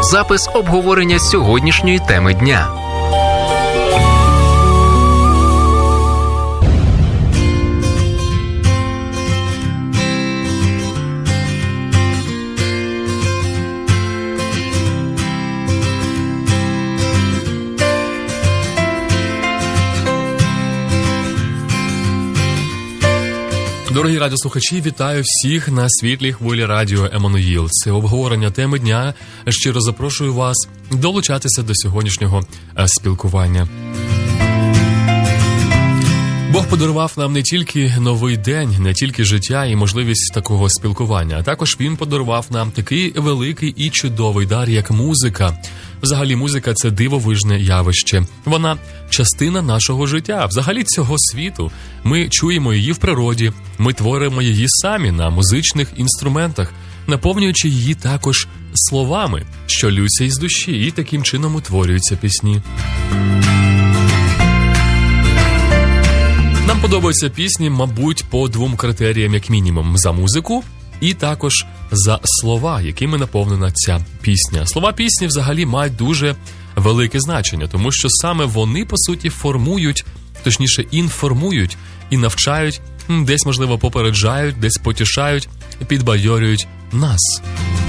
запис обговорення сьогоднішньої теми дня. Дорогі радіослухачі, вітаю всіх на світлій хвилі радіо Еммануїл. Це обговорення теми дня. Щиро запрошую вас долучатися до сьогоднішнього спілкування. Бог подарував нам не тільки новий день, не тільки життя і можливість такого спілкування, а також Він подарував нам такий великий і чудовий дар, як музика. Взагалі, музика – це дивовижне явище. Вона – частина нашого життя, взагалі цього світу. Ми чуємо її в природі, ми творимо її самі на музичних інструментах, наповнюючи її також словами, що ллються із душі, і таким чином утворюються пісні. Нам подобаються пісні, мабуть, по двом критеріям, як мінімум, за музику і також за слова, якими наповнена ця пісня. Слова пісні взагалі мають дуже велике значення, тому що саме вони, по суті, формують, точніше, інформують і навчають, десь, можливо, попереджають, десь потішають, підбадьорюють нас.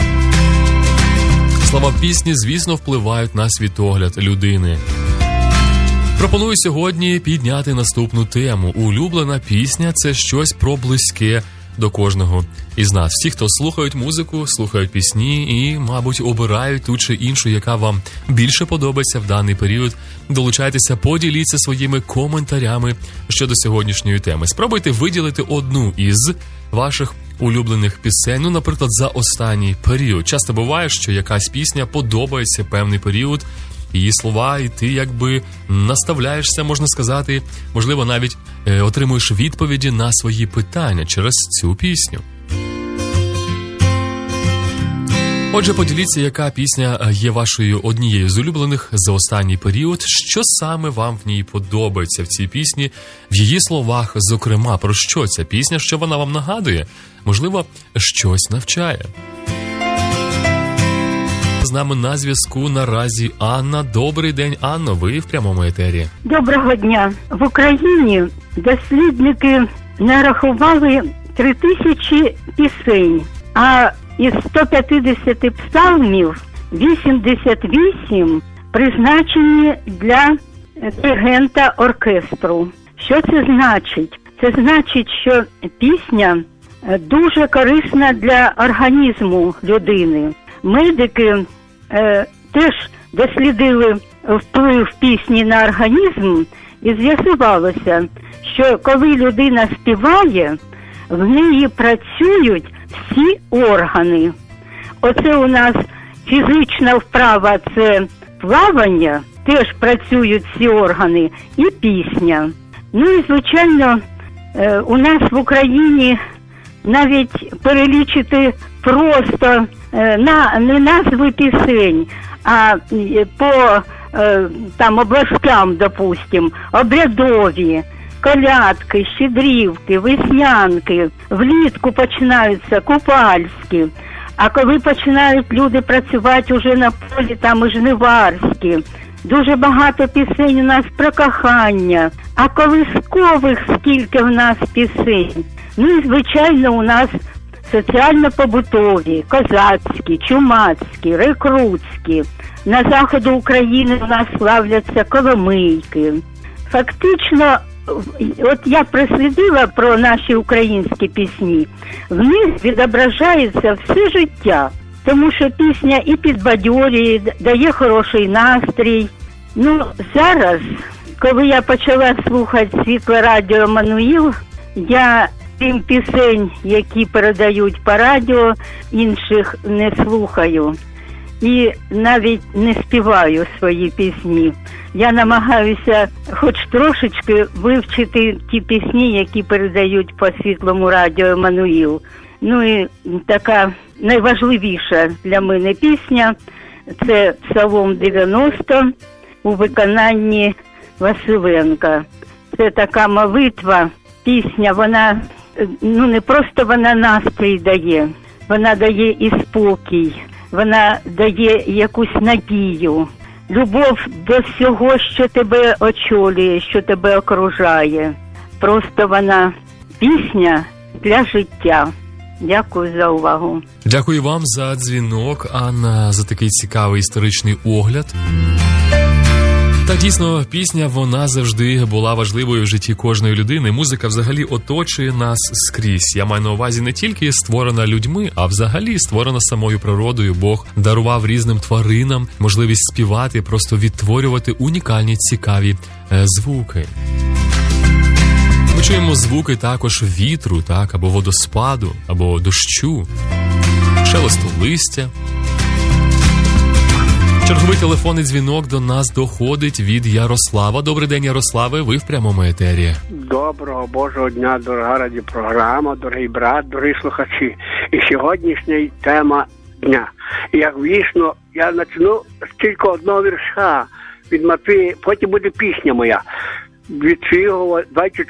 Слова пісні, звісно, впливають на світогляд людини. Пропоную сьогодні підняти наступну тему. Улюблена пісня – це щось про близьке до кожного із нас. Всі, хто слухають музику, слухають пісні і, мабуть, обирають ту чи іншу, яка вам більше подобається в даний період. Долучайтеся, поділіться своїми коментарями щодо сьогоднішньої теми. Спробуйте виділити одну із ваших улюблених пісень, наприклад, за останній період. Часто буває, що якась пісня подобається певний період, її слова, і ти якби наставляєшся, можна сказати, можливо, навіть отримуєш відповіді на свої питання через цю пісню. Отже, поділіться, яка пісня є вашою однією з улюблених за останній період, що саме вам в ній подобається в цій пісні, в її словах, зокрема, про що ця пісня, що вона вам нагадує, можливо, щось навчає. З нами на зв'язку наразі Анна. Добрий день, Анно, ви в прямому етері. Доброго дня. В Україні дослідники нарахували 3000 пісень, а із 150 псалмів 88 призначені для диригента оркестру. Що це значить? Це значить, що пісня дуже корисна для організму людини. Медики теж дослідили вплив пісні на організм, і з'ясувалося, що коли людина співає, в неї працюють всі органи. Оце у нас фізична вправа – це плавання, теж працюють всі органи, і пісня. Ну і, звичайно, у нас в Україні навіть перелічити просто не назви пісень, а по там областям, допустим, обрядові, колядки, щедрівки, веснянки, влітку починаються купальські, а коли починають люди працювати уже на полі, там і жниварські. Дуже багато пісень у нас про кохання, а колискових скільки в нас пісень. Ну і, звичайно, у нас соціально-побутові, козацькі, чумацькі, рекрутські. На заходу України у нас славляться коломийки. Фактично, от я прослідила про наші українські пісні, в них відображається все життя. Тому що пісня і підбадьорює, дає хороший настрій. Ну, зараз, коли я почала слухати світле радіо Еммануїл, я тим пісень, які передають по радіо, інших не слухаю. І навіть не співаю свої пісні. Я намагаюся хоч трошечки вивчити ті пісні, які передають по світлому радіо Еммануїл. Ну і така найважливіша для мене пісня – це Псалом 90 у виконанні Василенка. Це така молитва, пісня, вона, не просто вона настрій дає, вона дає і спокій, вона дає якусь надію. Любов до всього, що тебе очолює, що тебе окружає. Просто вона пісня для життя. Дякую за увагу. Дякую вам за дзвінок, Анна, за такий цікавий історичний огляд. Та дійсно, пісня, вона завжди була важливою в житті кожної людини. Музика взагалі оточує нас скрізь. Я маю на увазі не тільки створена людьми, а взагалі створена самою природою. Бог дарував різним тваринам можливість співати, просто відтворювати унікальні, цікаві звуки. Ми чуємо звуки також вітру, так, або водоспаду, або дощу, шелесту листя. Черговий телефонний дзвінок до нас доходить від Ярослава. Добрий день, Ярославе, ви в прямому етері. Доброго Божого дня, дорога радіопрограма, дорогий брат, дорогі слухачі. І сьогоднішня тема дня. І як вічно, я почну з тільки одного вірша від Матвія, потім буде пісня моя. Від фігового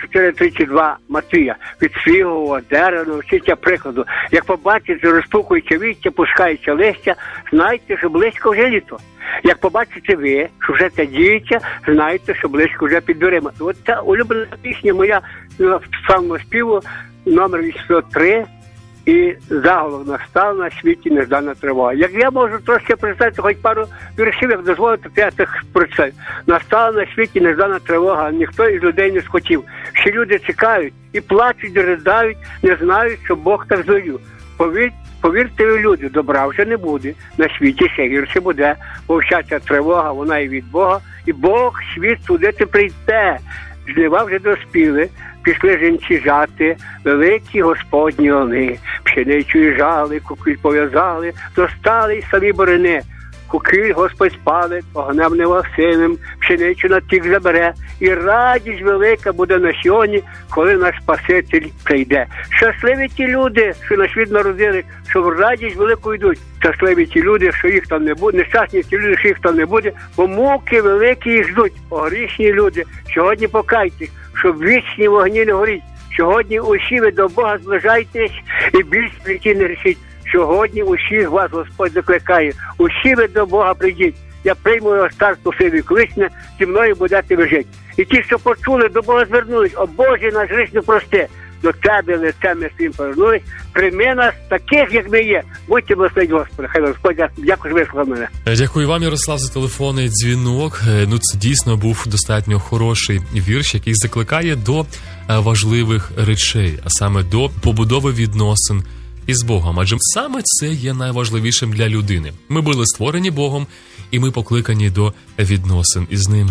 24:32 Матвія. Від фігового дерева навчиться прикладу. Як побачите, розпукується віття, пускається листя, знайте, що близько вже літо. Як побачите ви, що вже це діється, знайте, що близько вже під дверима. От ця улюблена пісня моя самоспіву, номер 803, і заголовок «Настала на світі неждана тривога». Як я можу трошки представити хоч пару віршів, як дозволити, то я так прочитаю. Настала на світі неждана тривога, ніхто із людей не схотів. Всі люди чекають і плачуть, і ридають, не знають, що Бог так злою. Повірте ви, люди, добра вже не буде, на світі ще гірше буде, бо вся ця тривога, вона і від Бога, і Бог світ судити прийде. Жнива вже доспіли, пішли жінці жати, великі Господні вони, пшеницю і жали, кукіль пов'язали, достали й самі борини. Кукіль Господь спалить, огнем невгасимим, пшеницю на тік забере, і радість велика буде на сьогодні, коли наш Спаситель прийде. Щасливі ті люди, що на світ народили, що в радість велику йдуть. Щасливі ті люди, що їх там не буде, нещасні ті люди, що їх там не буде, бо муки великі їх ждуть. О, грішні люди, сьогодні покайтесь, щоб вічні вогні не горіть. Сьогодні усі ви до Бога зближайтесь і більш житті не рішіть. Сьогодні усіх вас Господь закликає. Усі ви до Бога прийдіть. Я прийму його старство сиві колишня, зі мною будете ви жити. І ті, що почули, до Бога звернулись. О Боже, наш гріх не прости. До Тебе лицем ми своїм повернулись. Прийми нас таких, як ми є. Будьте благословені, Господи. Хай Господь, дякую, що вислухав мене. Дякую вам, Ярослав, за телефонний дзвінок. Ну, це дійсно був достатньо хороший вірш, який закликає до важливих речей, а саме до побудови відносин із Богом. Адже саме це є найважливішим для людини. Ми були створені Богом, і ми покликані до відносин із Ним.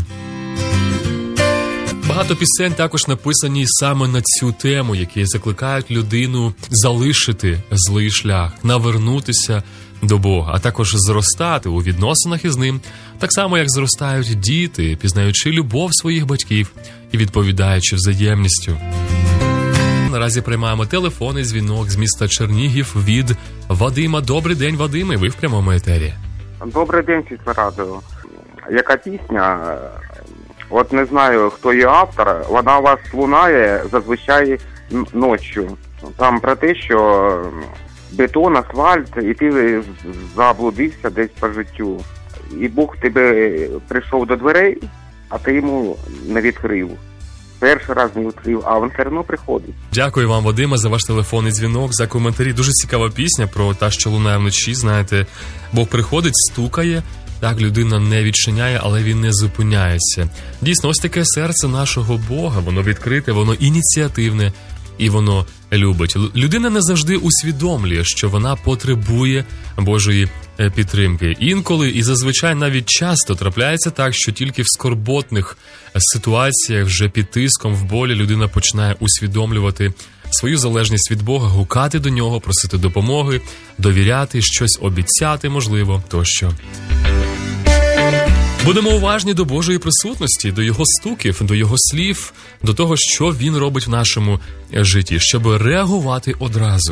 Багато пісень також написані саме на цю тему, які закликають людину залишити злий шлях, навернутися до Бога, а також зростати у відносинах із Ним, так само, як зростають діти, пізнаючи любов своїх батьків і відповідаючи взаємністю. Наразі приймаємо телефонний дзвінок з міста Чернігів від Вадима. Добрий день, Вадиме, ви в прямому етері. Добрий день, Світлорадо. Яка пісня? От не знаю, хто її автор. Вона у вас лунає зазвичай ночі. Там про те, що бетон, асфальт, і ти заблудився десь по життю. І Бог тебе прийшов до дверей, а ти йому не відкрив. Перший раз не відкрив, а він все одно приходить. Дякую вам, Вадиме, за ваш телефонний дзвінок, за коментарі. Дуже цікава пісня про те, що лунає вночі. Знаєте, Бог приходить, стукає, так, людина не відчиняє, але він не зупиняється. Дійсно, ось таке серце нашого Бога, воно відкрите, воно ініціативне і воно любить. Людина не завжди усвідомлює, що вона потребує Божої підтримки. Інколи і зазвичай навіть часто трапляється так, що тільки в скорботних ситуаціях, вже під тиском, в болі, людина починає усвідомлювати свою залежність від Бога, гукати до Нього, просити допомоги, довіряти, щось обіцяти, можливо, тощо. Будемо уважні до Божої присутності, до Його стуків, до Його слів, до того, що Він робить в нашому житті, щоб реагувати одразу.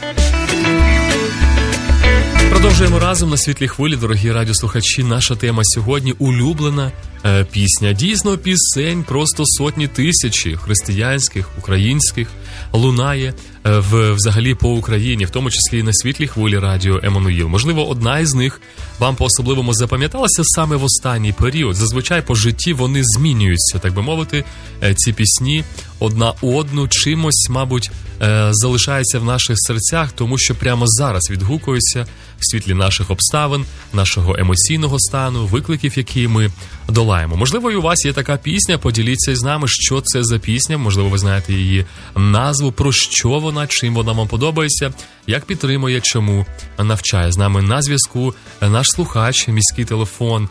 Продовжуємо разом на світлій хвилі, дорогі радіослухачі. Наша тема сьогодні – улюблена пісня. Дійсно, пісень просто сотні тисячі християнських, українських лунає взагалі по Україні, в тому числі і на світлій хвилі радіо Еммануїл. Можливо, одна із них вам по-особливому запам'яталася саме в останній період. Зазвичай по житті вони змінюються, так би мовити, ці пісні одна одну чимось, мабуть, залишається в наших серцях, тому що прямо зараз відгукується в світлі наших обставин, нашого емоційного стану, викликів, які ми долаємо. Можливо, і у вас є така пісня, поділіться з нами, що це за пісня, можливо, ви знаєте її назву, про що вона, чим вона вам подобається, як підтримує, чому навчає. З нами на зв'язку наш слухач, міський телефон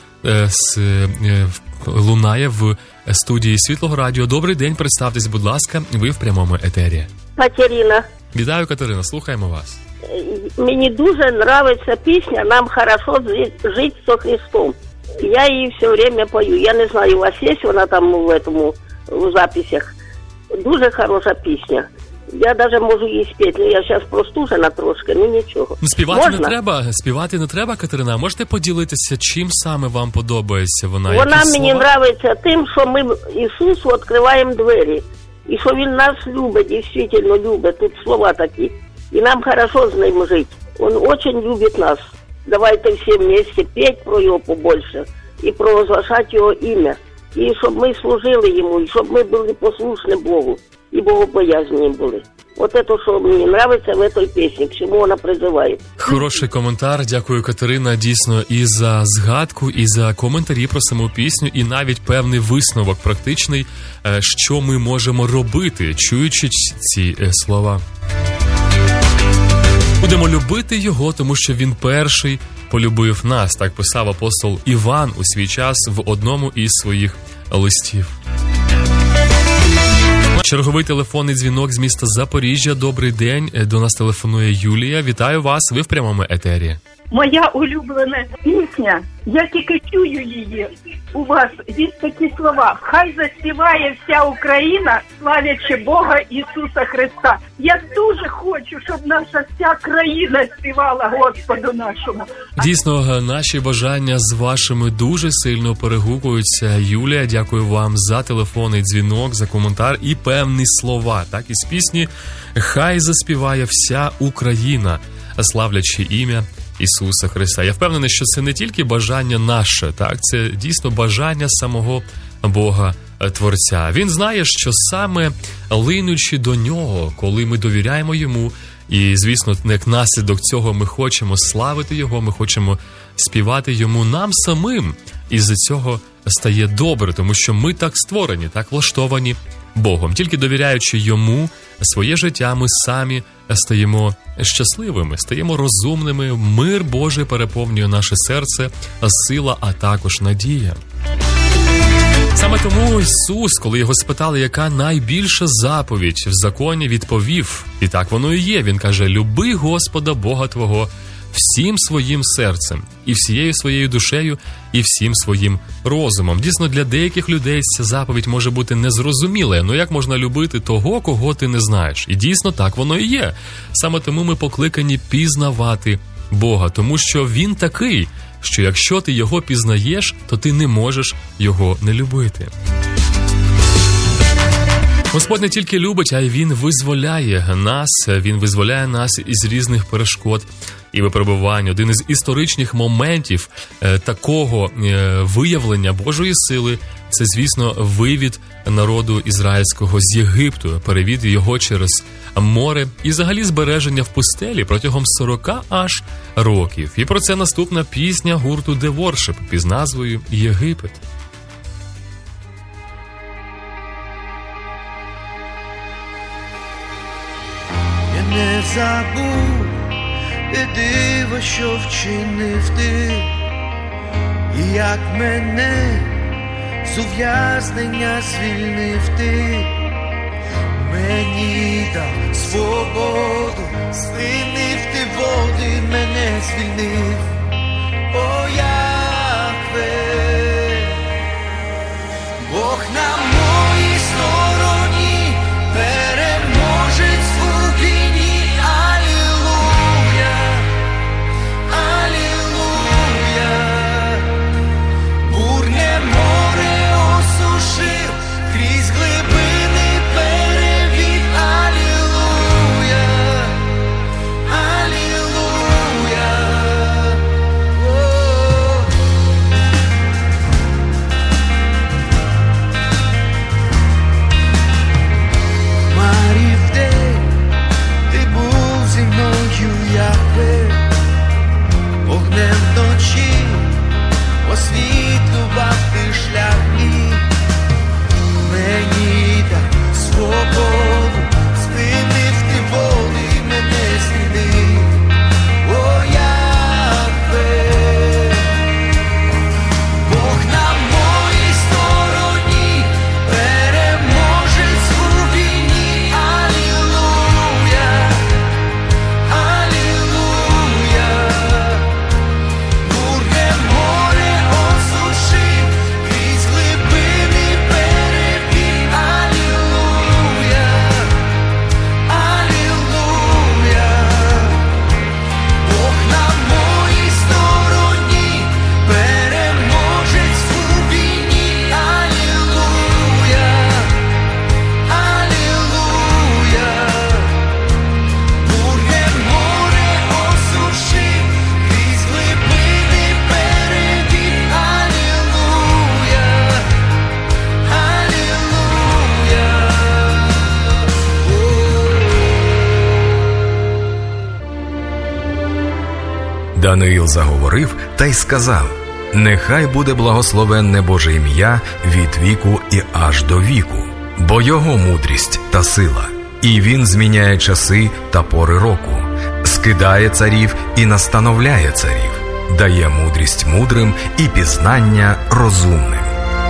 лунає в студії Світлого радіо. Добрий день, представтесь, будь ласка, ви в прямому етері. Катерина. Вітаю, Катерина, слухаємо вас. Мені дуже нравится песня «Нам хорошо жить со Христом». Я її все время пою. Я не знаю, у вас є вона там в записях. Дуже хороша пісня. Я даже можу її спіти, але я зараз простужена трошки, нічого. Співати не треба, Катерина. Можете поділитися, чим саме вам подобається вона? Вона мені подобається тим, що ми Ісусу відкриваємо двері. І що Він нас любить, дійсно любить. Тут слова такі. И нам хорошо с ним жить. Он очень любит нас. Давайте все вместе петь про Его побольше и провозглашать Его имя. И чтобы мы служили Ему, и чтобы мы были послушны Богу, и богобоязні були. Вот это, что мне нравится в этой песне, к чему она призывает. Хороший коментар. Дякую, Катерина, дійсно, і за згадку, і за коментарі про саму пісню, і навіть певний висновок практичний, що ми можемо робити, чуючи ці слова. Будемо любити його, тому що він перший полюбив нас, так писав апостол Іван у свій час в одному із своїх листів. Черговий телефонний дзвінок з міста Запоріжжя. Добрий день, до нас телефонує Юлія. Вітаю вас, ви в прямому етері. Моя улюблена пісня, я тільки чую її. У вас є такі слова: «Хай заспіває вся Україна, славячи Бога Ісуса Христа». Я дуже хочу, щоб наша вся країна співала Господу нашому. Дійсно, наші бажання з вашими дуже сильно перегукуються. Юлія, дякую вам за телефонний дзвінок, за коментар і певні слова. Так, із пісні «Хай заспіває вся Україна, славлячи ім'я Ісуса Христа». Я впевнений, що це не тільки бажання наше, так, це дійсно бажання самого Бога Творця. Він знає, що саме линучи до Нього, коли ми довіряємо Йому, і, звісно, як наслідок цього ми хочемо славити Його, ми хочемо співати Йому, нам самим із-за цього стає добре, тому що ми так створені, так влаштовані Богом. Тільки довіряючи Йому своє життя, ми самі стаємо щасливими, стаємо розумними, мир Божий переповнює наше серце, сила, а також надія. Саме тому Ісус, коли його спитали, яка найбільша заповідь в законі, відповів, і так воно і є, він каже: «Люби Господа Бога твого всім своїм серцем, і всією своєю душею, і всім своїм розумом». Дійсно, для деяких людей ця заповідь може бути незрозумілою. Ну як можна любити того, кого ти не знаєш? І дійсно так воно і є. Саме тому ми покликані пізнавати Бога, тому що Він такий, що якщо ти Його пізнаєш, то ти не можеш Його не любити. Господь не тільки любить, а й Він визволяє нас із різних перешкод і випробувань. Один із історичних моментів такого виявлення Божої сили – це, звісно, вивід народу ізраїльського з Єгипту, перевід його через море і взагалі збереження в пустелі протягом 40 аж років. І про це наступна пісня гурту The Worship під назвою «Єгипет». Не забув те диво, що вчинив ти, і як мене з ув'язнення звільнив ти, мені дав свободу, злинив ти води, мене звільнив, о Яхве, Бог на моїй стороні, переможець у війні. Крізь глибини перевів, алілуя. Даниїл заговорив та й сказав: «Нехай буде благословенне Боже ім'я від віку і аж до віку, бо Його мудрість та сила, і Він зміняє часи та пори року, скидає царів і настановляє царів, дає мудрість мудрим і пізнання розумним».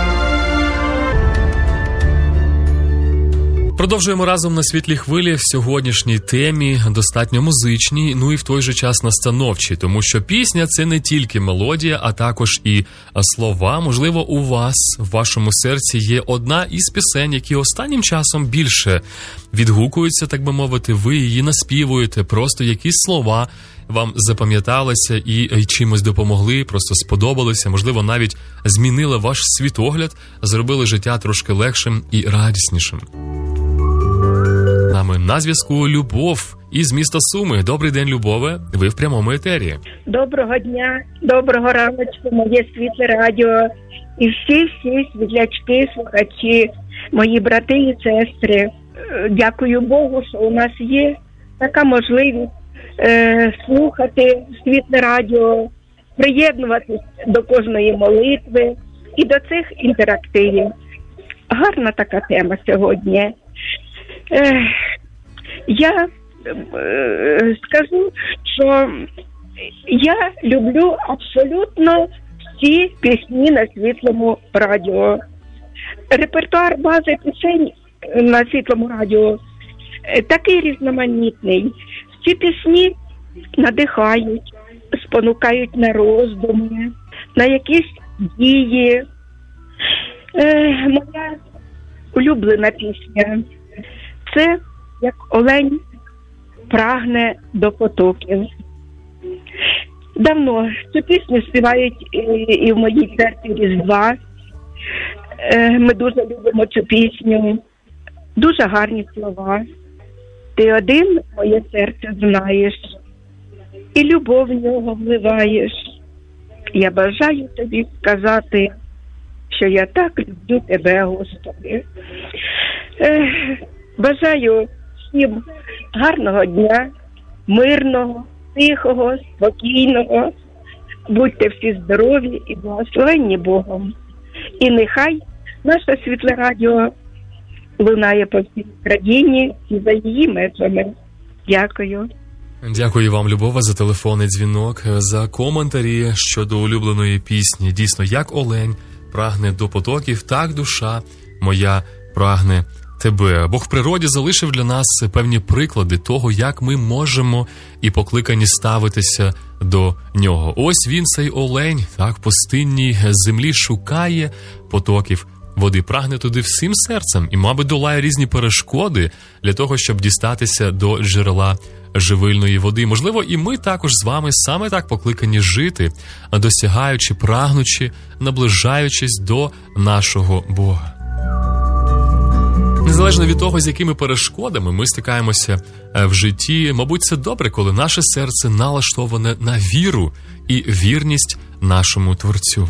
Продовжуємо разом на світлій хвилі в сьогоднішній темі, достатньо музичній, ну і в той же час настановчій, тому що пісня – це не тільки мелодія, а також і слова. Можливо, у вас, в вашому серці є одна із пісень, які останнім часом більше відгукуються, так би мовити, ви її наспівуєте, просто якісь слова вам запам'яталися і чимось допомогли, просто сподобалися, можливо, навіть змінили ваш світогляд, зробили життя трошки легшим і радіснішим. Нами на зв'язку Любов із міста Суми. Добрий день, Любове. Ви в прямому етері. Доброго дня, доброго раночку, моє світле радіо. І всі світлячки, слухачі, мої брати і сестри. Дякую Богу, що у нас є така можливість слухати світле радіо, приєднуватись до кожної молитви і до цих інтерактивів. Гарна така тема сьогодні. Я скажу, що я люблю абсолютно всі пісні на світлому радіо. Репертуар бази пісень на світлому радіо такий різноманітний. Ці пісні надихають, спонукають на роздуми, на якісь дії. Моя улюблена пісня – це «Як олень прагне до потоків». Давно цю пісню співають і в моїй церкві Різдва. Ми дуже любимо цю пісню. Дуже гарні слова. «Ти один моє серце знаєш, і любов в нього вливаєш. Я бажаю тобі сказати, що я так люблю тебе, Господи». Бажаю всім гарного дня, мирного, тихого, спокійного. Будьте всі здорові і благословенні Богом. І нехай наше світле радіо лунає по всій країні і за її межами. Дякую. Дякую вам, Любова, за телефонний дзвінок, за коментарі щодо улюбленої пісні. Дійсно, як олень прагне до потоків, так душа моя прагне тебе. Бог в природі залишив для нас певні приклади того, як ми можемо і покликані ставитися до нього. Ось він, цей олень, так, в пустинній землі шукає потоків води, прагне туди всім серцем і, мабуть, долає різні перешкоди для того, щоб дістатися до джерела живильної води. Можливо, і ми також з вами саме так покликані жити, досягаючи, прагнучи, наближаючись до нашого Бога. Незалежно від того, з якими перешкодами ми стикаємося в житті, мабуть, це добре, коли наше серце налаштоване на віру і вірність нашому Творцю.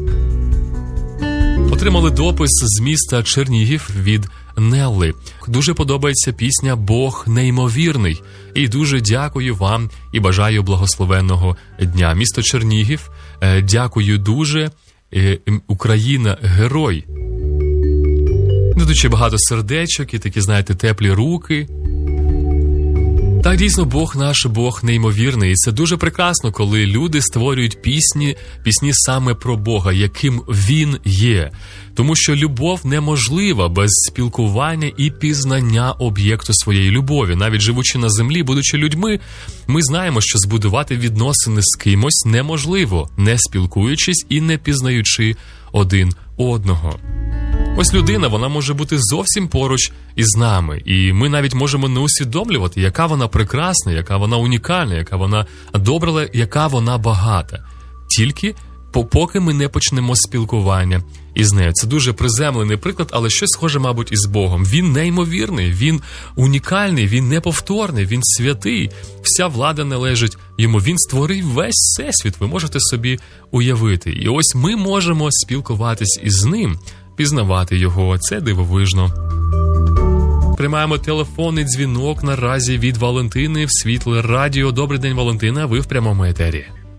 Отримали допис з міста Чернігів від Нелли. Дуже подобається пісня «Бог неймовірний». І дуже дякую вам і бажаю благословенного дня. Місто Чернігів, дякую дуже. Україна – герой. Дуже багато сердечок і такі, знаєте, теплі руки. Так, дійсно, Бог наш, Бог неймовірний. І це дуже прекрасно, коли люди створюють пісні саме про Бога, яким Він є. Тому що любов неможлива без спілкування і пізнання об'єкту своєї любові. Навіть живучи на землі, будучи людьми, ми знаємо, що збудувати відносини з кимось неможливо, не спілкуючись і не пізнаючи один одного. Ось людина, вона може бути зовсім поруч із нами, і ми навіть можемо не усвідомлювати, яка вона прекрасна, яка вона унікальна, яка вона добра, яка вона багата. Тільки поки ми не почнемо спілкування із нею. Це дуже приземлений приклад, але щось схоже, мабуть, із Богом. Він неймовірний, він унікальний, він неповторний, він святий. Вся влада належить йому. Він створив весь всесвіт, ви можете собі уявити. І ось ми можемо спілкуватись із ним, пізнавати його. Це дивовижно. Приймаємо телефонний дзвінок наразі від Валентини в Світле радіо. Добрий день, Валентина, ви в прямому етері.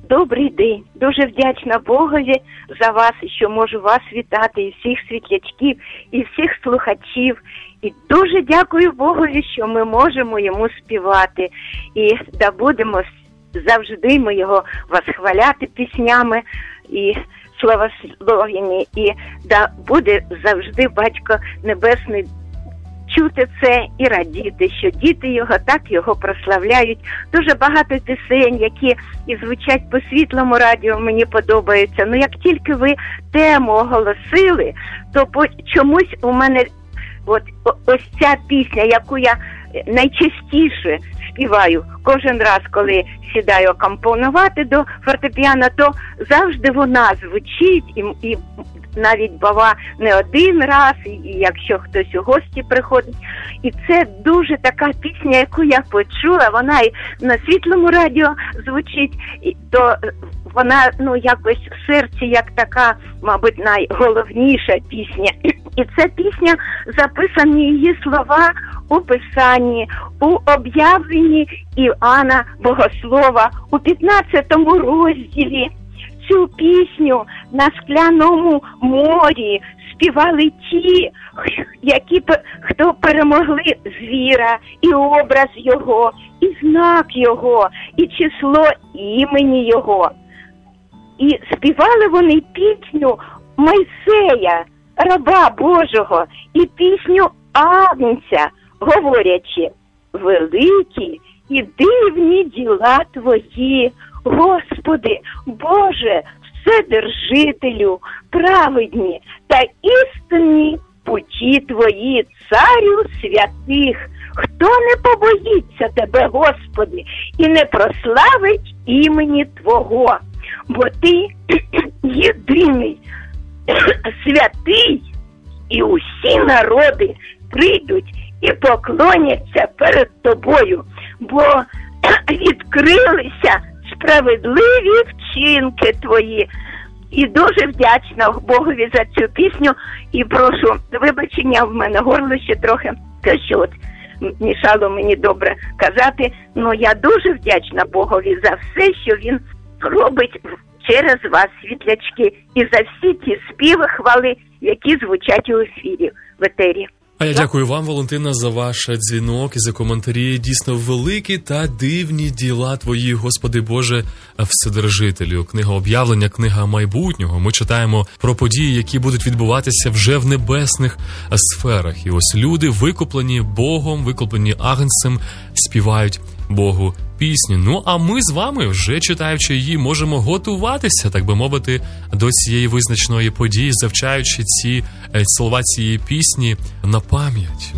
Добрий день. Дуже вдячна Богові за вас, що можу вас вітати, і всіх світлячків, і всіх слухачів. І дуже дякую Богові, що ми можемо йому співати. І да будемо завжди ми його восхваляти піснями і славослов'яні. І да буде завжди Батько Небесний чути це і радіти, що діти його так його прославляють. Дуже багато пісень, які і звучать по Світлому радіо, мені подобаються. Ну, як тільки ви тему оголосили, то чомусь у мене ось ця пісня, яку я найчастіше співаю кожен раз, коли сідаю акомпонувати до фортепіано, то завжди вона звучить і навіть бува не один раз, і якщо хтось у гості приходить. І це дуже така пісня, яку я почула, вона і на Світлому радіо звучить, то вона, якось в серці, як така, мабуть, найголовніша пісня. І ця пісня, записані її слова у Писанні, у об'явленні Іоанна Богослова, у 15-му розділі. Цю пісню на Скляному морі співали ті, хто перемогли звіра, і образ його, і знак його, і число імені його. І співали вони пісню Мойсея, раба Божого, і пісню Агнця, говорячи: великі і дивні діла твої, Господи, Боже, Вседержителю, праведні та істинні путі Твої, Царю святих. Хто не побоїться Тебе, Господи, і не прославить імені Твого, бо Ти єдиний, святий, і усі народи прийдуть і поклоняться перед Тобою, бо відкрилися справедливі вчинки Твої. І дуже вдячна Богові за цю пісню. І прошу вибачення, в мене горло ще трохи, що мішало мені добре казати. Ну, я дуже вдячна Богові за все, що Він робить через вас, світлячки, і за всі ті співи, хвали, які звучать у ефірі, в етері. А я дякую вам, Валентина, за ваш дзвінок і за коментарі. Дійсно, великі та дивні діла Твої, Господи Боже, Вседержителю. Книга об'явлення, книга майбутнього. Ми читаємо про події, які будуть відбуватися вже в небесних сферах. І ось люди, викуплені Богом, викуплені Агнцем, співають Богу пісню. Ну, а ми з вами, вже читаючи її, можемо готуватися, так би мовити, до цієї визначної події, завчаючи ці слова цієї пісні на пам'ять.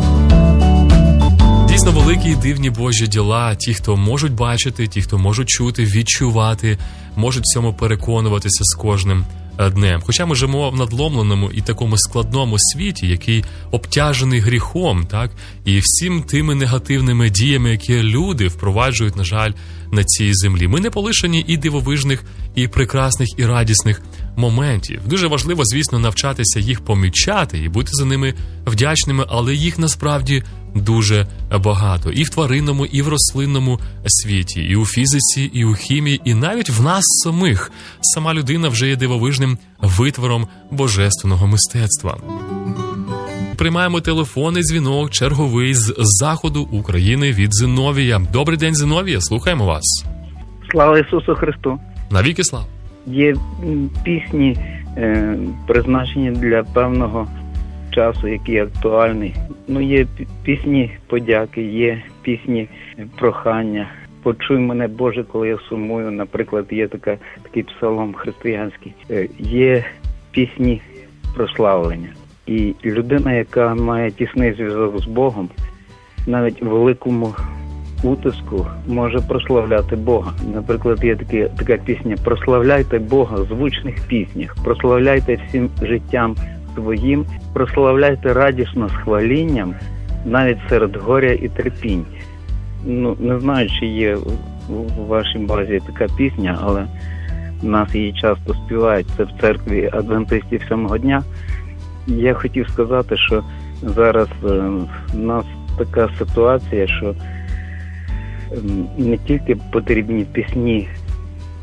Дійсно, великі і дивні Божі діла, ті, хто можуть бачити, ті, хто можуть чути, відчувати, можуть в цьому переконуватися з кожним днем. Хоча ми живемо в надломленому і такому складному світі, який обтяжений гріхом, так? І всім тими негативними діями, які люди впроваджують, на жаль, на цій землі. Ми не полишені і дивовижних, і прекрасних, і радісних моментів. Дуже важливо, звісно, навчатися їх помічати і бути за ними вдячними, але їх насправді дуже багато. І в тваринному, і в рослинному світі, і у фізиці, і у хімії, і навіть в нас самих. Сама людина вже є дивовижним витвором божественного мистецтва. Приймаємо телефонний дзвінок, черговий з заходу України від Зиновія. Добрий день, Зиновія, слухаємо вас. Слава Ісусу Христу! Навіки слава! Є пісні, призначені для певного часу, який актуальний. Ну, є пісні подяки, є пісні прохання. «Почуй мене, Боже, коли я сумую». Наприклад, є такий псалом християнський. Є пісні прославлення. І людина, яка має тісний зв'язок з Богом, навіть в великому утиску може прославляти Бога. Наприклад, є така пісня «Прославляйте Бога в звучних піснях, прославляйте всім життям своїм, прославляйте радісно з хвалінням, навіть серед горя і терпінь». Ну, не знаю, чи є у вашій базі така пісня, але в нас її часто співають. Це в церкві адвентистів сьомого дня. Я хотів сказати, що зараз в нас така ситуація, що не тільки потрібні пісні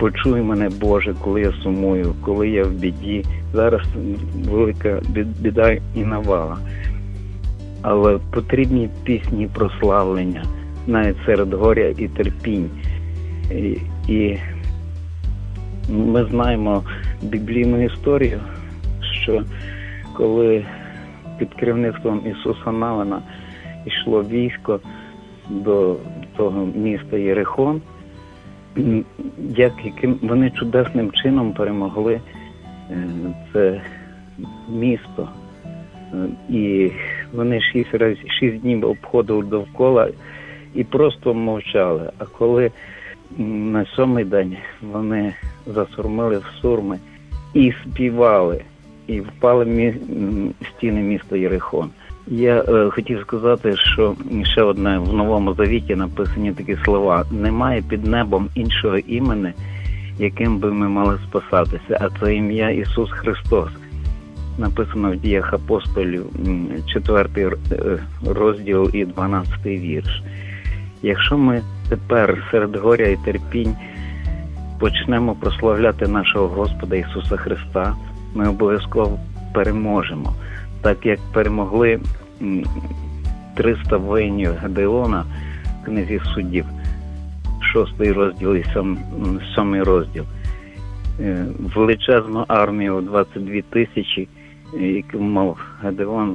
Почуй мене, Боже, коли я сумую, коли я в біді. Зараз велика біда і навала. Але потрібні пісні прославлення, навіть серед горя і терпінь. І ми знаємо біблійну історію, що коли під керівництвом Ісуса Навина йшло військо до того міста Єрихон, яким вони чудесним чином перемогли це місто. І вони 6 днів обходили довкола і просто мовчали. А коли на 7-й день вони засурмили в сурми і співали, і впали в стіни міста Єрихон. Я хотів сказати, що ще одне, в Новому Завіті написані такі слова: «Немає під небом іншого імені, яким би ми мали спасатися, а це ім'я Ісус Христос». Написано в Діях апостолів, 4 розділ і 12 вірш. Якщо ми тепер серед горя і терпінь почнемо прославляти нашого Господа Ісуса Христа, ми обов'язково переможемо. Так як перемогли 300 воїнів Гедеона в книзі Суддів, 6 розділ і 7 розділ. Величезну армію 22 тисячі, яку мав Гедеон,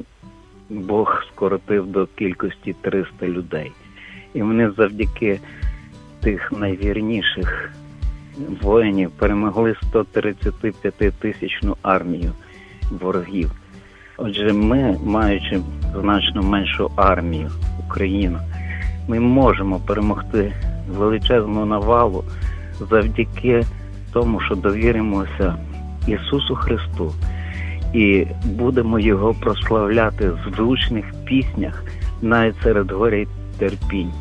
Бог скоротив до кількості 300 людей. І вони завдяки тих найвірніших воїнів перемогли 135-тисячну армію ворогів. Отже, ми, маючи значно меншу армію, Україну, ми можемо перемогти величезну навалу завдяки тому, що довіримося Ісусу Христу і будемо Його прославляти в звучних піснях навіть серед горя і терпінь.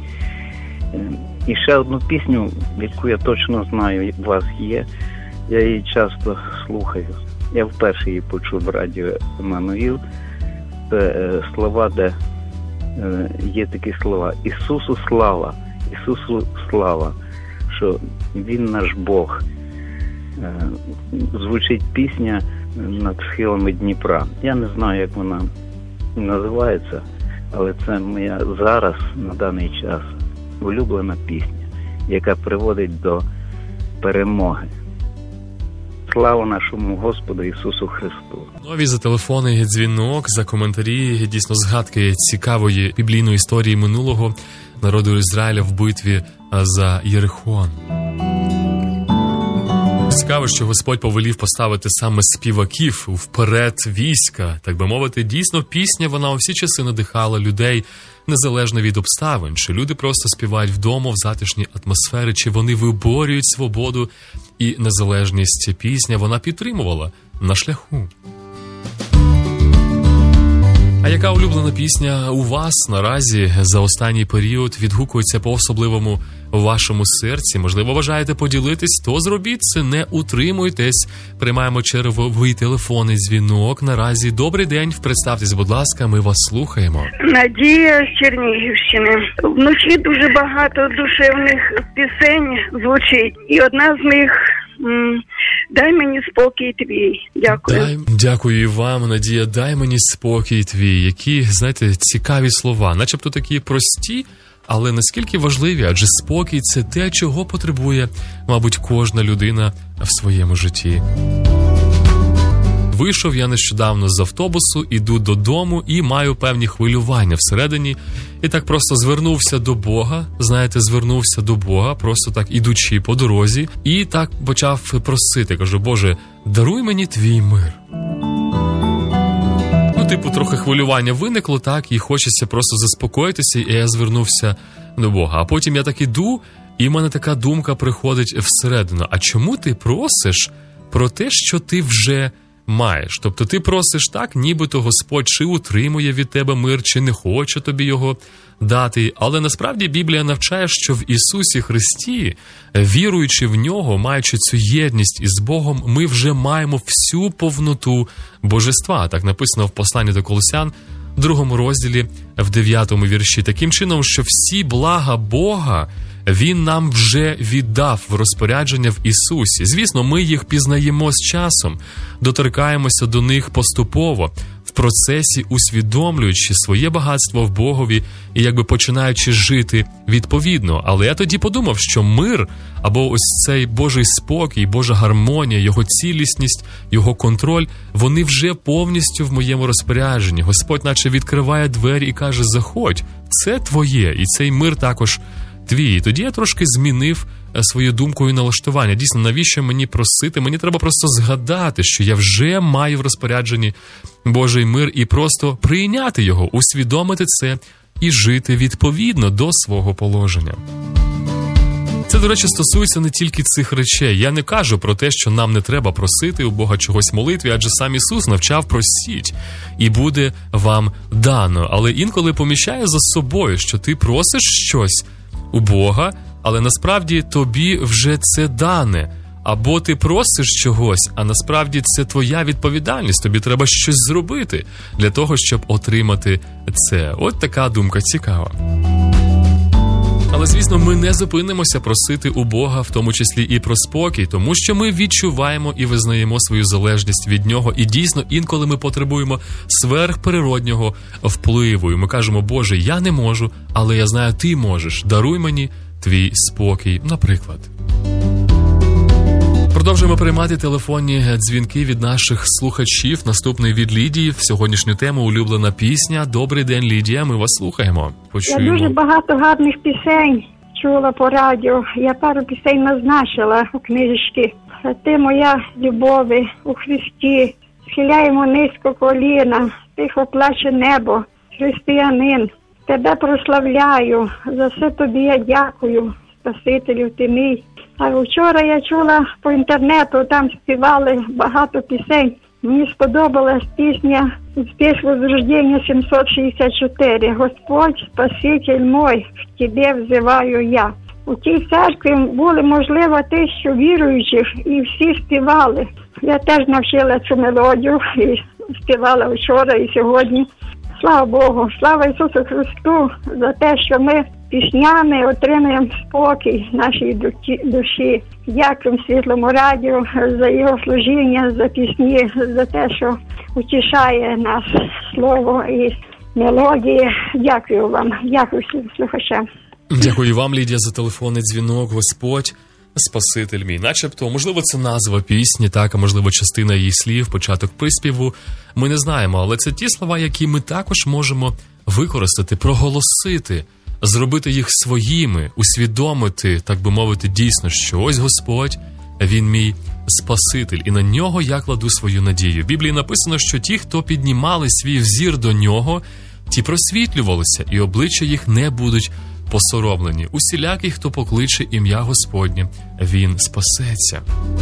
І ще одну пісню, яку я точно знаю, у вас є, я її часто слухаю. Я вперше її почув в радіо Еммануїл. Це слова, де є такі слова: «Ісусу слава, Ісусу слава, що Він наш Бог». Звучить пісня над схилами Дніпра. Я не знаю, як вона називається, але це моя зараз, на даний час, улюблена пісня, яка приводить до перемоги. Слава нашому Господу Ісусу Христу. Нові за телефонний дзвінок, за коментарі, дійсно згадки цікавої біблійної історії минулого народу Ізраїля в битві за Єрихон. Цікаво, що Господь повелів поставити саме співаків вперед війська. Так би мовити, дійсно пісня, вона у всі часи надихала людей, незалежно від обставин. Чи люди просто співають вдома в затишній атмосфері, чи вони виборюють свободу і незалежність. Пісня вона підтримувала на шляху. А яка улюблена пісня у вас наразі за останній період відгукується по-особливому у вашому серці? Можливо, бажаєте поділитись? То зробіть це, не утримуйтесь. Приймаємо черговий телефонний дзвінок. Наразі добрий день, представтесь, будь ласка, ми вас слухаємо. Надія з Чернігівщини. Вночі дуже багато душевних пісень звучить, і одна з них «Дай мені спокій твій». Дякую. Дякую і вам, Надія. «Дай мені спокій твій». Які, знаєте, цікаві слова. Начебто такі прості, але наскільки важливі, адже спокій – це те, чого потребує, мабуть, кожна людина в своєму житті. Вийшов я нещодавно з автобусу, іду додому і маю певні хвилювання всередині. І так просто звернувся до Бога, звернувся до Бога, просто так ідучи по дорозі. І так почав просити, кажу: Боже, даруй мені твій мир. Трохи хвилювання виникло, так, і хочеться просто заспокоїтися, і я звернувся до Бога. А потім я так іду, і в мене така думка приходить всередину: а чому ти просиш про те, що ти вже маєш? Тобто ти просиш так, нібито Господь чи утримує від тебе мир, чи не хоче тобі його дати. Але насправді Біблія навчає, що в Ісусі Христі, віруючи в Нього, маючи цю єдність із Богом, ми вже маємо всю повноту божества. Так написано в посланні до Колосян, 2 розділі, в 9 вірші. Таким чином, що всі блага Бога Він нам вже віддав в розпорядження в Ісусі. Звісно, ми їх пізнаємо з часом, доторкаємося до них поступово, в процесі усвідомлюючи своє багатство в Богові і якби починаючи жити відповідно. Але я тоді подумав, що мир, або ось цей Божий спокій, Божа гармонія, Його цілісність, Його контроль, вони вже повністю в моєму розпорядженні. Господь наче відкриває двері і каже: заходь, це твоє, і цей мир також твій. І тоді я трошки змінив свою думку і налаштування. Дійсно, навіщо мені просити? Мені треба просто згадати, що я вже маю в розпорядженні Божий мир, і просто прийняти його, усвідомити це і жити відповідно до свого положення. Це, до речі, стосується не тільки цих речей. Я не кажу про те, що нам не треба просити у Бога чогось в молитві, адже сам Ісус навчав: просіть, і буде вам дано. Але інколи помічаю за собою, що ти просиш щось у Бога, але насправді тобі вже це дане. Або ти просиш чогось, а насправді це твоя відповідальність, тобі треба щось зробити для того, щоб отримати це. От така думка цікава. Але, звісно, ми не зупинимося просити у Бога, в тому числі і про спокій, тому що ми відчуваємо і визнаємо свою залежність від Нього. І дійсно, інколи ми потребуємо сверхприроднього впливу. І ми кажемо: Боже, я не можу, але я знаю, Ти можеш. Даруй мені твій спокій, наприклад. Продовжуємо приймати телефонні дзвінки від наших слухачів. Наступний від Лідії. В сьогоднішню тему улюблена пісня. Добрий день, Лідія, ми вас слухаємо. Почуємо. Я дуже багато гарних пісень чула по радіо. Я пару пісень назначила у книжечки. Ти моя любові у Христі, схиляємо низько коліна, тихо плаче небо, християнин. Тебе прославляю, за все тобі я дякую, Спасителю ти мій. А вчора я чула по інтернету, там співали багато пісень. Мені сподобалась пісня «Спесь возрождения 764». «Господь, Спаситель мой, к Тебе взиваю я». У тій церкві були, можливо, 1000 віруючих, і всі співали. Я теж навчила цю мелодію і співала вчора і сьогодні. Слава Богу, слава Ісусу Христу за те, що ми піснями отримуємо спокій нашій душі. Дякуємо Світлому радіо за його служіння, за пісні, за те, що утішає нас слово і мелодії. Дякую вам, дякую всім слухачам. Дякую вам, Лідія, за телефонний дзвінок. Господь, Спаситель мій. Начебто, можливо, це назва пісні, так, а можливо, частина її слів, початок приспіву. Ми не знаємо, але це ті слова, які ми також можемо використати, проголосити, зробити їх своїми, усвідомити, так би мовити, дійсно, що ось Господь, Він мій Спаситель, і на Нього я кладу свою надію. В Біблії написано, що ті, хто піднімали свій взір до Нього, ті просвітлювалися, і обличчя їх не будуть посоромлені. Усілякий, хто покличе ім'я Господнє, він спасеться.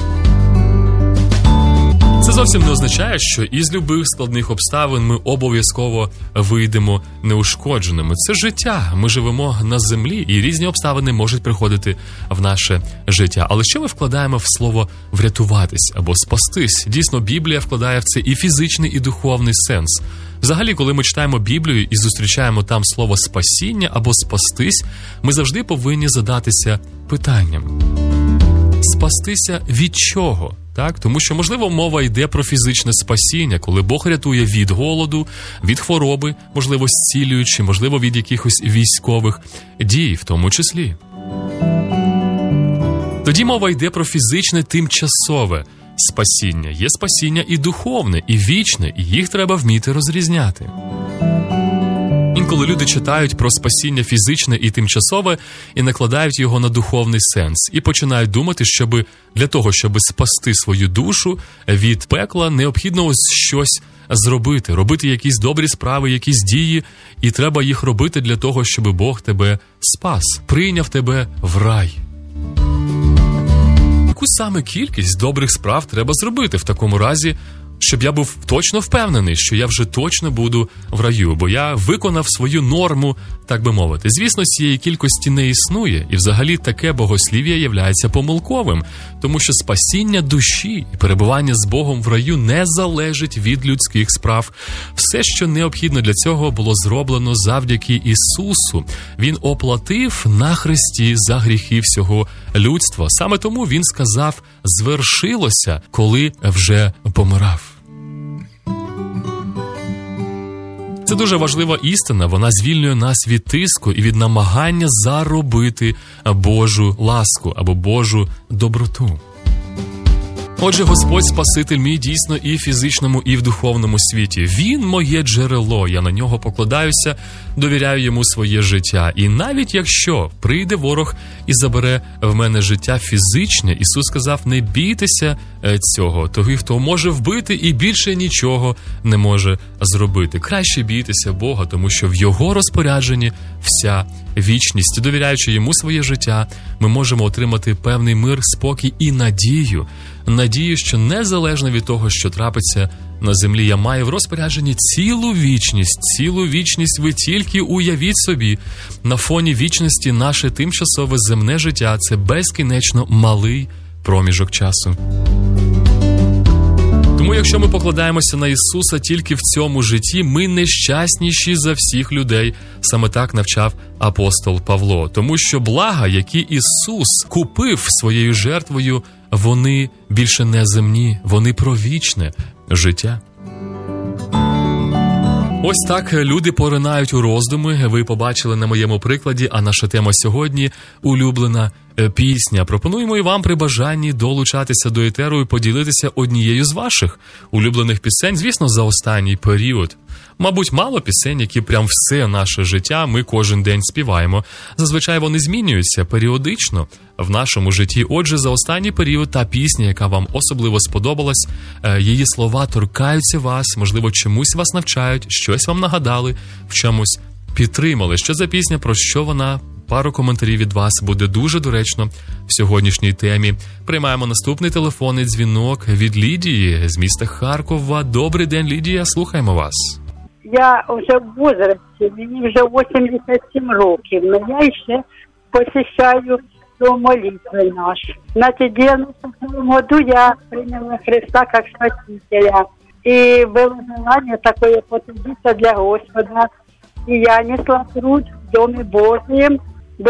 Це зовсім не означає, що із любих складних обставин ми обов'язково вийдемо неушкодженими. Це життя. Ми живемо на землі, і різні обставини можуть приходити в наше життя. Але що ми вкладаємо в слово «врятуватись» або «спастись»? Дійсно, Біблія вкладає в це і фізичний, і духовний сенс. Взагалі, коли ми читаємо Біблію і зустрічаємо там слово «спасіння» або «спастись», ми завжди повинні задатися питанням. Спастися від чого? Так? Тому що, можливо, мова йде про фізичне спасіння, коли Бог рятує від голоду, від хвороби, можливо, зцілюючи, можливо, від якихось військових дій, в тому числі. Тоді мова йде про фізичне тимчасове спасіння. Є спасіння і духовне, і вічне, і їх треба вміти розрізняти. Інколи люди читають про спасіння фізичне і тимчасове і накладають його на духовний сенс. І починають думати, щоб для того, щоб спасти свою душу від пекла, необхідно ось щось зробити. Робити якісь добрі справи, якісь дії, і треба їх робити для того, щоб Бог тебе спас, прийняв тебе в рай. Яку саме кількість добрих справ треба зробити в такому разі, щоб я був точно впевнений, що я вже точно буду в раю, бо я виконав свою норму, так би мовити. Звісно, цієї кількості не існує, і взагалі таке богослів'я являється помилковим, тому що спасіння душі і перебування з Богом в раю не залежить від людських справ. Все, що необхідно для цього, було зроблено завдяки Ісусу. Він оплатив на хресті за гріхи всього людства. Саме тому Він сказав «звершилося», коли вже помирав. Це дуже важлива істина, вона звільнює нас від тиску і від намагання заробити Божу ласку або Божу доброту. Отже, Господь Спаситель мій дійсно і в фізичному, і в духовному світі. Він моє джерело, я на нього покладаюся, довіряю йому своє життя. І навіть якщо прийде ворог і забере в мене життя фізичне, Ісус сказав, не бійтеся цього, того, хто може вбити і більше нічого не може зробити. Краще бійтеся Бога, тому що в Його розпорядженні вся вічність. Довіряючи йому своє життя, ми можемо отримати певний мир, спокій і надію. Надію, що незалежно від того, що трапиться на землі, я маю в розпорядженні цілу вічність. Цілу вічність ви тільки уявіть собі. На фоні вічності наше тимчасове земне життя – це безкінечно малий проміжок часу. Тому якщо ми покладаємося на Ісуса тільки в цьому житті, ми нещасніші за всіх людей. Саме так навчав апостол Павло. Тому що блага, які Ісус купив своєю жертвою, вони більше не земні, вони про вічне життя. Ось так люди поринають у роздуми, ви побачили на моєму прикладі, а наша тема сьогодні – улюблена пісня. Пропонуємо і вам при бажанні долучатися до етеру і поділитися однією з ваших улюблених пісень, звісно, за останній період. Мабуть, мало пісень, які прям все наше життя ми кожен день співаємо. Зазвичай вони змінюються періодично в нашому житті. Отже, за останній період та пісня, яка вам особливо сподобалась, її слова торкаються вас, можливо, чомусь вас навчають, щось вам нагадали, в чомусь підтримали. Що за пісня, про що вона? Пару коментарів від вас буде дуже доречно в сьогоднішній темі. Приймаємо наступний телефонний дзвінок від Лідії з міста Харкова. Добрий день, Лідія, слухаємо вас. Я вже в возрасті, мені вже 87 років, але я ще посещаю дом молитвы наш. Значит, в 92 году я приняла Христа как Спасителя. И было желание такое потрудиться для Господа. И я несла труд в Доме Божьем до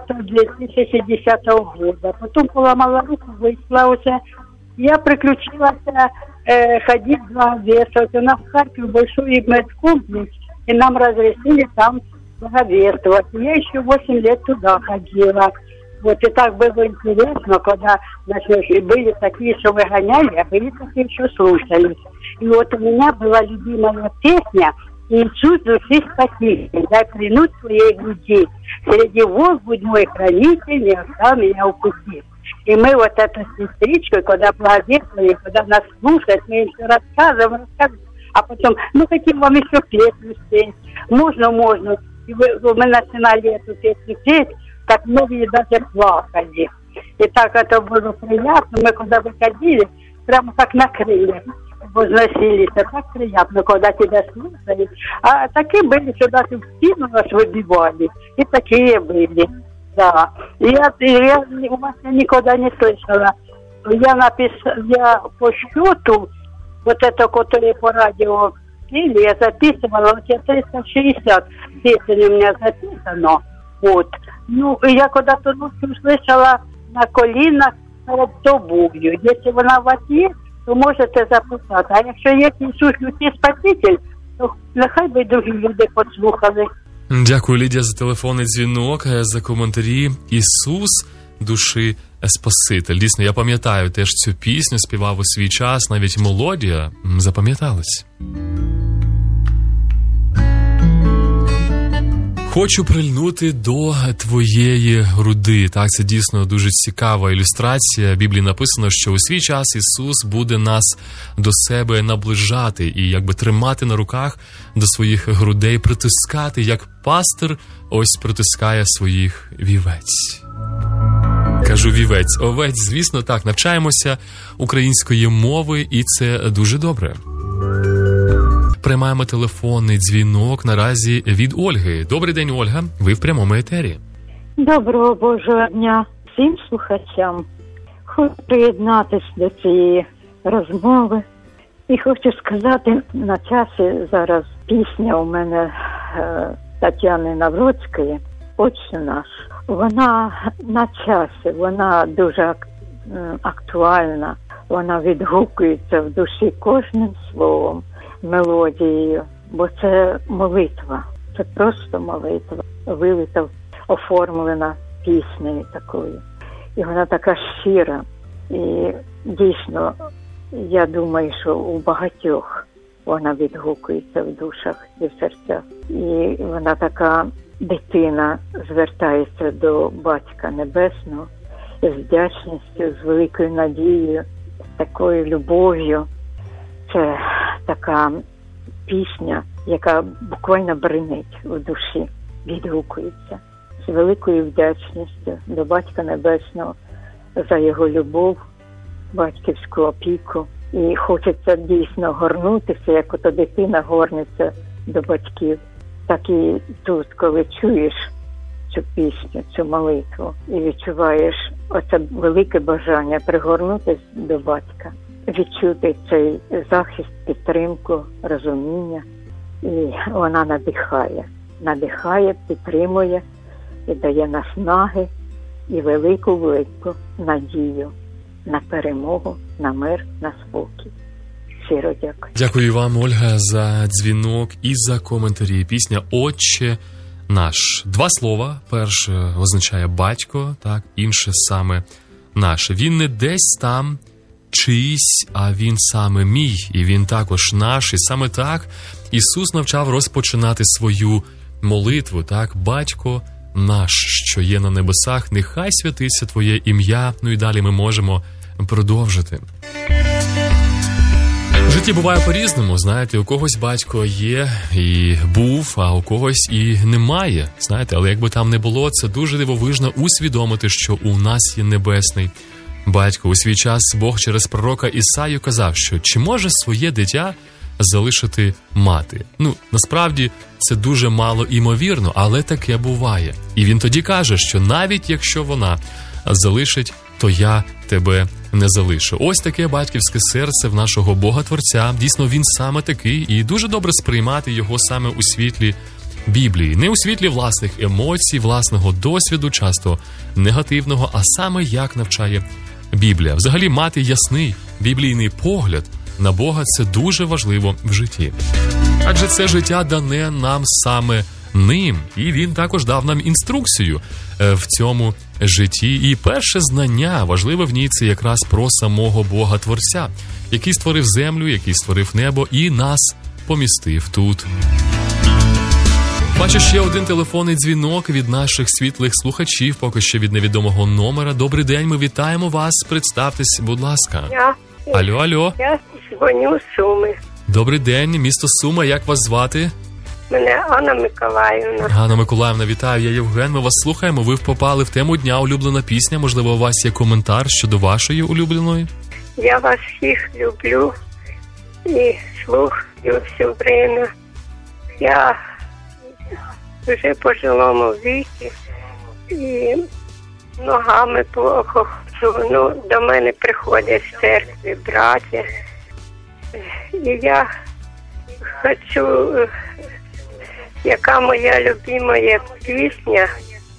2010 года. Потом поломала руку, вышла уже. Я приключилась ходить в благовествовать. У нас в Харькове большой медкомплекс, и нам разрешили там благовествовать. Я еще 8 лет туда ходила. Вот, и так было интересно, когда, значит, были такие, что выгоняли, а были такие, что слушали. И вот у меня была любимая песня «Иисус, души спаситель, дай клянусь своей груди, среди волк будь мой хранитель, не оставь меня в пути». И мы вот эту сестричку, когда благовествовали, когда нас слушают, мы им все рассказываем, а потом, ну, хотим вам еще песню спеть. Можно. И мы начинали эту песню петь, так многие даже плакали. И так это было приятно. Мы когда выходили, прямо как на крыльях возносились. Это так приятно, когда тебя слушали. А такие были, что даже в спину нас выбивали. И такие были. Да. Я у вас я никогда не слышала. Я по счету, вот это, которое по радио пели, я записывала, вот я 360 песен у меня записано. Вот. Ну, я когда-то ночью слышала на колінах перед тобою. Якщо вона у вас є, то можете записати. А якщо є Ісус, людський Спаситель, то нехай би другі люди послухали. Дякую, Лідія, за телефонний дзвінок, за коментарі. Ісус, душі Спаситель. Дійсно, я пам'ятаю теж цю пісню, співав у свій час, навіть мелодія запам'яталась. Хочу прильнути до твоєї груди. Так, це дійсно дуже цікава ілюстрація. В Біблії написано, що у свій час Ісус буде нас до себе наближати і якби тримати на руках до своїх грудей, притискати, як пастир ось притискає своїх вівець. Кажу вівець, овець, звісно, так, навчаємося української мови, і це дуже добре. Приймаємо телефонний дзвінок наразі від Ольги. Добрий день, Ольга, ви в прямому етері. Доброго Божого дня всім слухачам. Хочу приєднатися до цієї розмови. І хочу сказати, на часі зараз пісня у мене Тетяни Навроцької «Отче наш». Вона на часі, вона дуже актуальна, вона відгукується в душі кожним словом, мелодією, бо це молитва, це просто молитва, вилита, оформлена піснею такою. І вона така щира. І дійсно, я думаю, що у багатьох вона відгукується в душах і в серцях. І вона така, дитина звертається до Батька Небесного з вдячністю, з великою надією, такою любов'ю. Це така пісня, яка буквально бринить у душі, відгукується. З великою вдячністю до Батька Небесного за його любов, батьківську опіку. І хочеться дійсно горнутися, як ото дитина горниться до батьків. Так і тут, коли чуєш цю пісню, цю молитву, і відчуваєш оце велике бажання пригорнутися до батька, відчути цей захист, підтримку, розуміння. І вона надихає, підтримує і дає наснаги і велику надію на перемогу, на мир, на спокій. Щиро дякую. Дякую вам, Ольга, за дзвінок і за коментарі. Пісня «Отче наш». Два слова. Перше означає батько, так, інше саме наше. Він не десь там чийсь, а він саме мій, і він також наш. І саме так Ісус навчав розпочинати свою молитву, так, батько наш, що є на небесах, нехай святиться твоє ім'я. Ну і далі ми можемо продовжити. В житті буває по-різному, знаєте, у когось батько є і був, а у когось і немає, знаєте, але якби там не було, це дуже дивовижно усвідомити, що у нас є небесний батько. У свій час Бог через пророка Ісаю казав, що чи може своє дитя залишити мати? Ну, насправді, це дуже мало імовірно, але таке буває. І він тоді каже, що навіть якщо вона залишить, то я тебе не залишу. Ось таке батьківське серце в нашого Бога-творця. Дійсно, він саме такий, і дуже добре сприймати його саме у світлі Біблії. Не у світлі власних емоцій, власного досвіду, часто негативного, а саме як навчає Біблія. Взагалі, мати ясний біблійний погляд на Бога – це дуже важливо в житті. Адже це життя дане нам саме ним, і він також дав нам інструкцію в цьому житті. І перше знання, важливе в ній, це якраз про самого Бога-творця, який створив землю, який створив небо і нас помістив тут. Бачу ще один телефонний дзвінок від наших світлих слухачів, поки що від невідомого номера. Добрий день, ми вітаємо вас. Представтесь, будь ласка. Алло. Я дзвоню з Суми. Добрий день, місто Сума, як вас звати? Мене Анна Миколаївна. Ганна Миколаївна, вітаю, я Євген, ми вас слухаємо. Ви попали в тему дня, улюблена пісня. Можливо, у вас є коментар щодо вашої улюбленої? Я вас всіх люблю і слухаю все время. Я вже в пожилому віці і ногами плохо ходжу. Ну, до мене приходять з церкви браття. І я хочу, яка моя любимая пісня.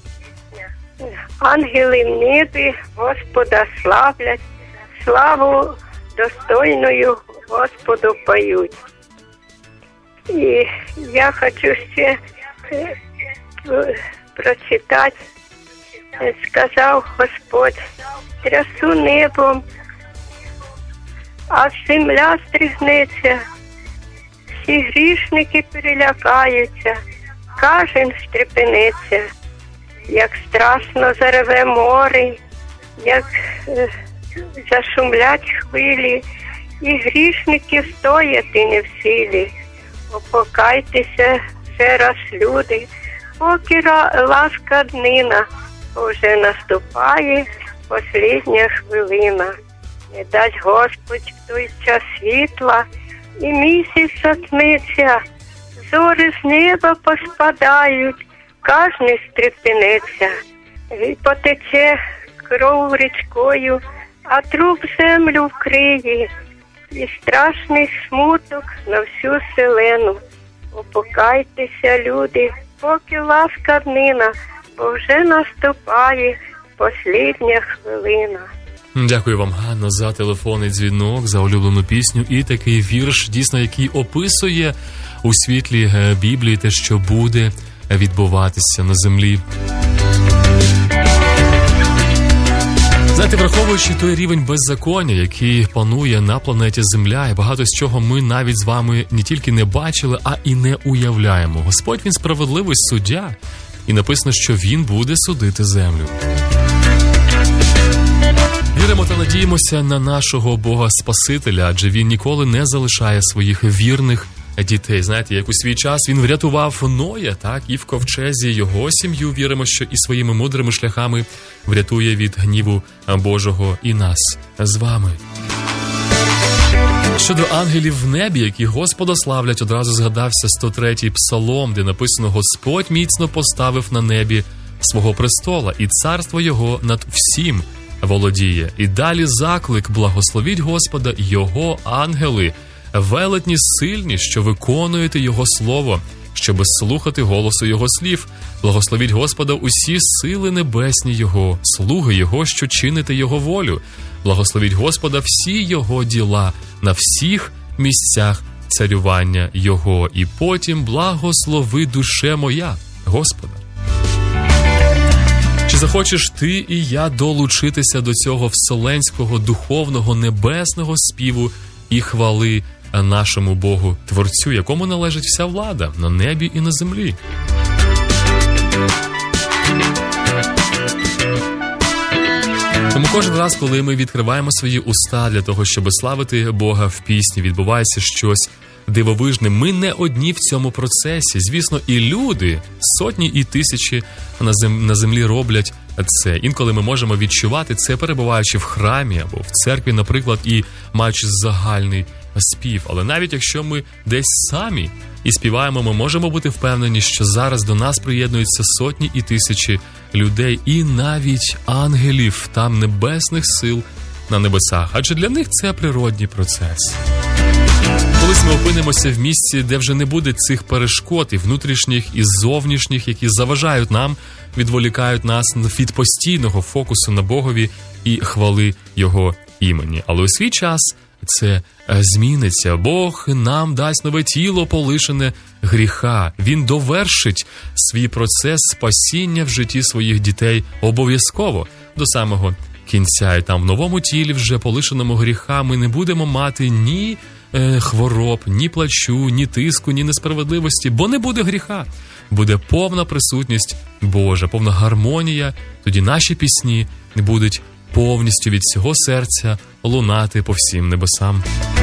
Ангели в небі Господа славлять, славу достойною Господу поють. І я хочу ще прочитати. Сказав Господь, трясу небом, а земля стригнеться, всі грішники перелякаються, кожен стрепенеться, як страшно зареве море, як зашумлять хвилі, і грішники стояти не в силі. Опокайтеся ще раз, люди, поки ласка днина вже наступає, послідня хвилина. Не дасть Господь в той час світла, і місяць затмиться, зори з неба поспадають, кожний стрепенеться, і потече кров річкою, а труп землю вкриє, і страшний смуток на всю селену. Опокайтеся, люди, поки ласка днина, бо вже наступає послідня хвилина. Дякую вам, Ганна, за телефонний дзвінок, за улюблену пісню і такий вірш, дійсно, який описує у світлі Біблії те, що буде відбуватися на землі. Знаєте, враховуючи той рівень беззаконня, який панує на планеті Земля, і багато з чого ми навіть з вами не тільки не бачили, а і не уявляємо. Господь, Він справедливий суддя, і написано, що Він буде судити землю. Віримо та надіємося на нашого Бога-Спасителя, адже Він ніколи не залишає своїх вірних дітей. Знаєте, як у свій час Він врятував Ноя, так, і в ковчезі його сім'ю, віримо, що і своїми мудрими шляхами врятує від гніву Божого і нас з вами. Щодо ангелів в небі, які Господа славлять, одразу згадався 103-й псалом, де написано: «Господь міцно поставив на небі свого престола, і царство його над всім володіє». І далі заклик: «Благословіть Господа його ангели, велетні сильні, що виконуєте його слово, щоби слухати голосу його слів. Благословіть Господа усі сили небесні його, слуги його, що чините його волю. Благословіть Господа всі його діла на всіх місцях царювання його. І потім благослови душе моя Господа». Чи захочеш ти і я долучитися до цього вселенського, духовного, небесного співу і хвали нашому Богу, Творцю, якому належить вся влада на небі і на землі? Тому кожен раз, коли ми відкриваємо свої уста для того, щоб славити Бога в пісні, відбувається щось дивовижне. Ми не одні в цьому процесі. Звісно, і люди, сотні і тисячі на землі роблять це. Інколи ми можемо відчувати це, перебуваючи в храмі або в церкві, наприклад, і маючи загальний спів. Але навіть якщо ми десь самі і співаємо, ми можемо бути впевнені, що зараз до нас приєднуються сотні і тисячі людей, і навіть ангелів, там небесних сил на небесах. Адже для них це природній процес. Колись ми опинимося в місці, де вже не буде цих перешкод, і внутрішніх, і зовнішніх, які заважають нам, відволікають нас від постійного фокусу на Богові і хвали Його імені. Але у свій час це зміниться. Бог нам дасть нове тіло, полишене гріха. Він довершить свій процес спасіння в житті своїх дітей обов'язково до самого кінця. І там в новому тілі, вже полишеному гріха, ми не будемо мати ні хвороб, ні плачу, ні тиску, ні несправедливості, бо не буде гріха. Буде повна присутність Божа, повна гармонія. Тоді наші пісні будуть повністю від всього серця лунати по всім небесам.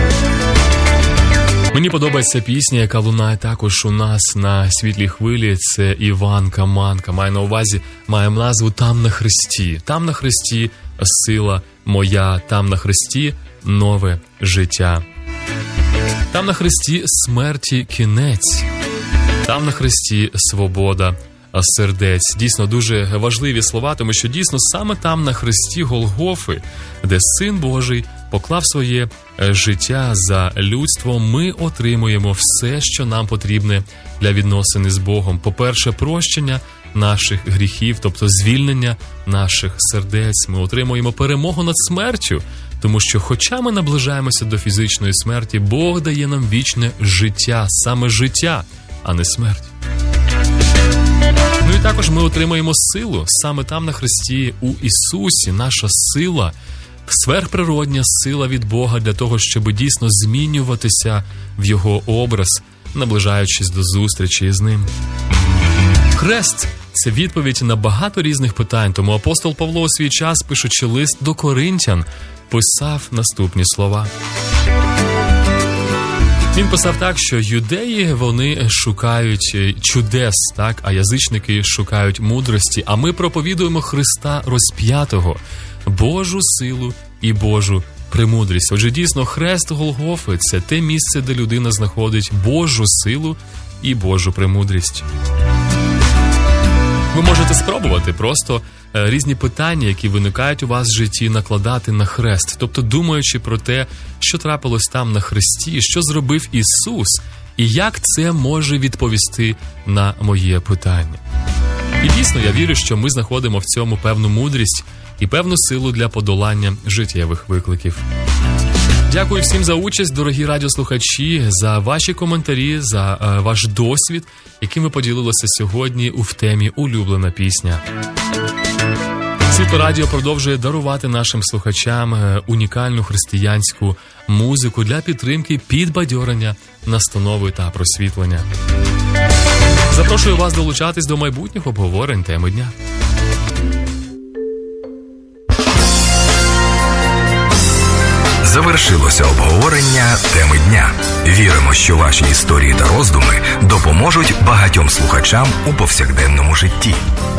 Мені подобається пісня, яка лунає також у нас на світлій хвилі. Це Іванка Манка. Має на увазі, має назву «Там на хресті». Там на хресті сила моя, там на хресті нове життя. Там на хресті смерті кінець. Там на хресті свобода сердець. Дійсно дуже важливі слова, тому що дійсно саме там на хресті Голгофи, де Син Божий поклав своє життя за людство, ми отримуємо все, що нам потрібне для відносини з Богом. По-перше, прощення наших гріхів, тобто звільнення наших сердець. Ми отримуємо перемогу над смертю, тому що хоча ми наближаємося до фізичної смерті, Бог дає нам вічне життя, саме життя, а не смерть. Ну і також ми отримаємо силу саме там на хресті у Ісусі. Наша сила, сверхприродня сила від Бога для того, щоб дійсно змінюватися в Його образ, наближаючись до зустрічі з Ним. Хрест – це відповідь на багато різних питань, тому апостол Павло у свій час, пишучи лист до Коринтян, писав наступні слова. Він писав так, що юдеї, вони шукають чудес, так, а язичники шукають мудрості, а ми проповідуємо Христа розп'ятого. Божу силу і Божу премудрість. Отже, дійсно, хрест Голгофи – це те місце, де людина знаходить Божу силу і Божу премудрість. Ви можете спробувати просто різні питання, які виникають у вас в житті, накладати на хрест. Тобто, думаючи про те, що трапилось там на хресті, що зробив Ісус, і як це може відповісти на моє питання. І дійсно, я вірю, що ми знаходимо в цьому певну мудрість і певну силу для подолання життєвих викликів. Дякую всім за участь, дорогі радіослухачі, за ваші коментарі, за ваш досвід, яким ви поділилися сьогодні в темі «Улюблена пісня». Світло Радіо продовжує дарувати нашим слухачам унікальну християнську музику для підтримки, підбадьорення, настанови та просвітлення. Запрошую вас долучатись до майбутніх обговорень теми дня. Завершилося обговорення теми дня. Віримо, що ваші історії та роздуми допоможуть багатьом слухачам у повсякденному житті.